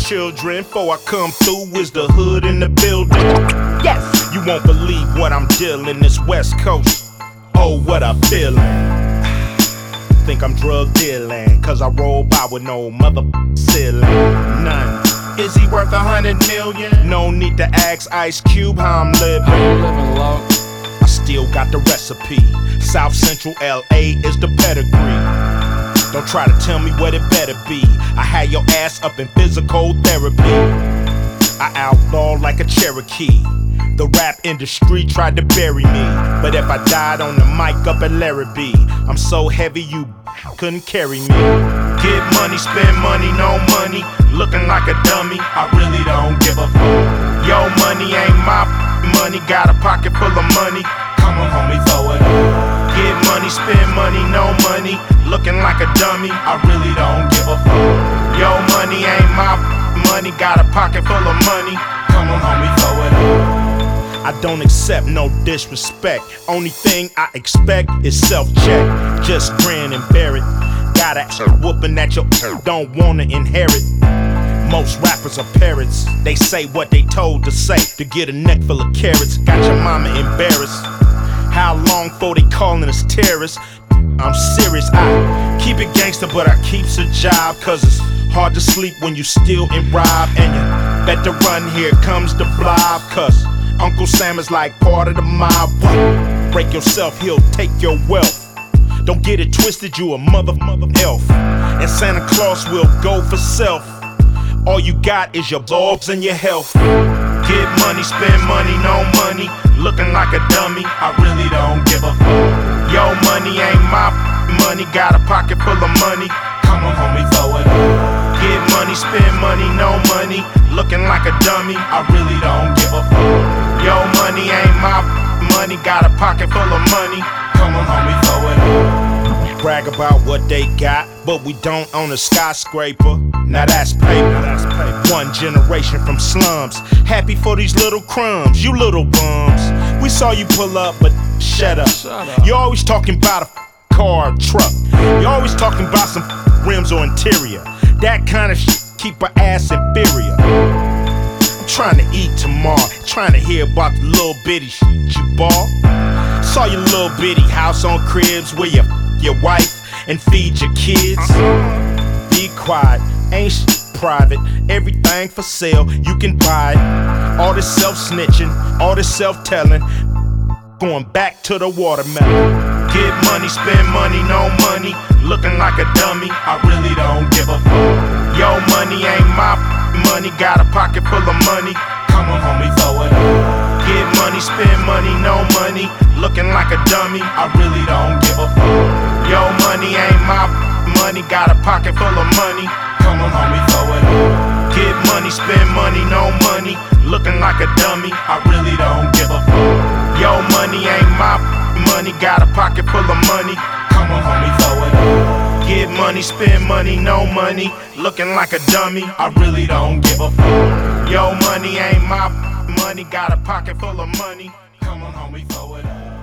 children. Before I come through, is the hood in the building. Yes, you won't believe what I'm dealing. This West Coast, oh, what I'm feeling. Think I'm drug dealing, cause I roll by with no mother ceiling. None. Is he worth 100 million? No need to ask Ice Cube how I'm living. I still got the recipe. South Central LA is the pedigree. Don't try to tell me what it better be. I had your ass up in physical therapy. I outlaw like a Cherokee. The rap industry tried to bury me, but if I died on the mic up at Larry B, I'm so heavy you couldn't carry me. Get money, spend money, no money, looking like a dummy, I really don't give a fuck. Yo, money ain't my money, got a pocket full of money, come on homie, throw it up. Get money, spend money, no money, looking like a dummy, I really don't give a fuck. Yo, money ain't my money, got a pocket full of money, come on homie, throw it up. I don't accept no disrespect. Only thing I expect is self-check. Just grin and bear it. Got a whooping that you don't wanna inherit. Most rappers are parrots. They say what they told to say to get a neck full of carrots. Got your mama embarrassed. How long for they calling us terrorists? I'm serious, I keep it gangster, but I keeps a job. Cause it's hard to sleep when you steal and rob. And you better run, here comes the blob. Cause Uncle Sam is like part of the mob. Break yourself, he'll take your wealth. Don't get it twisted, you a mother elf. And Santa Claus will go for self. All you got is your bulbs and your health. Get money, spend money, no money, looking like a dummy, I really don't give a fuck. Yo, money ain't my money, got a pocket full of money, come on homie, throw it up. Get money, spend money, no money, looking like a dummy, I really don't give a fuck. Yo, money ain't my money, got a pocket full of money, come on homie, throw it up. Brag about what they got, but we don't own a skyscraper. Now that's paper. One generation from slums, happy for these little crumbs, you little bums. We saw you pull up, but shut up. You always talking about a car or truck. You always talking about some rims or interior. That kind of shit keep her ass inferior. I'm trying to eat tomorrow, trying to hear about the little bitty shit you bought. Saw your little bitty house on cribs where you your wife and feed your kids. Be quiet, ain't shit private, everything for sale, you can buy it. All this self-snitching, all this self-telling, going back to the watermelon. Get money, spend money, no money, looking like a dummy, I really don't give a fuck. Yo, money ain't my money, got a pocket full of money, come on homie, throw it up. Get money, spend money, no money, looking like a dummy, I really don't give a fuck. Yo, money ain't my money, got a pocket full of money, come on homie, throw it up. Get money, spend money, no money, looking like a dummy, I really don't give a fuck. Yo, money ain't my money, got a pocket full of money, come on homie, throw it up. Get money, spend money, no money, looking like a dummy, I really don't give a fuck. Yo, money ain't my money, got a pocket full of money, come on homie, throw it up.